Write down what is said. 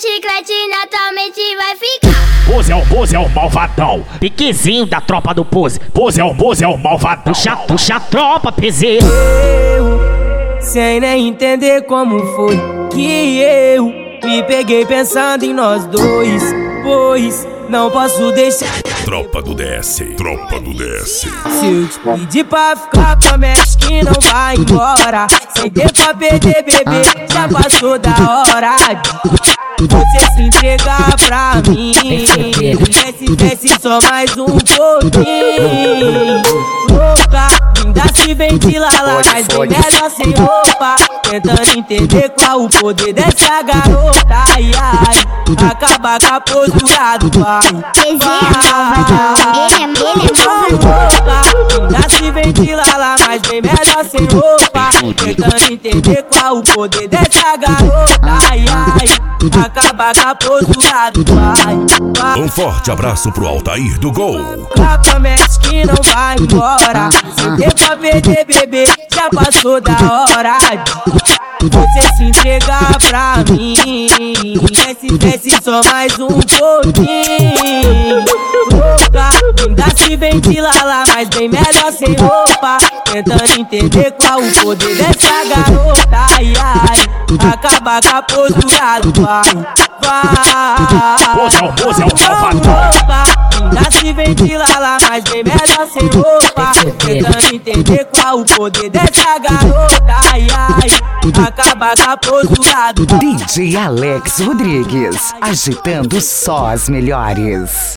chiclete naturalmente vai ficar. Pose é o malvadão. Piquezinho da tropa do Pose. Pose é o malvadão. Puxa a tropa, PZ. Sem nem entender como foi que eu me peguei pensando em nós dois, pois não posso deixar. Tropa do DS, tropa do DS. Se eu te pedir pra ficar, promete que não vai embora. Sem tempo a perder, bebê, já passou da hora de você se entregar pra mim. Desce só mais um pouquinho. Louca, linda se ventila lá, mas bem melhor sem roupa. Tentando entender qual o poder dessa garota. Ai, ai, acaba com a postura do pai. Ainda se ventila lá, mas bem melhor sem roupa. Tentando entender qual o poder dessa garota. Ai, ai, acaba com a postura do pai. Um forte abraço pro Altair do Gol. Ela promete que não vai embora. Sem tempo pra perder, bebê, já passou da hora de você se entregar pra mim. Desce só mais um pouquinho. Louca, ainda se ventila lá, mas bem melhor sem roupa. Tentando entender qual o poder dessa garota. Ai, ai, acaba com a postura do pai. Pose é o malvadão. Ainda se ventila lá, mas bem melhor sem roupa. Tentando entender qual o poder dessa garota. Ai, ai, acaba com a postura do pai. DJ Alex Rodrigues, agitando só as melhores.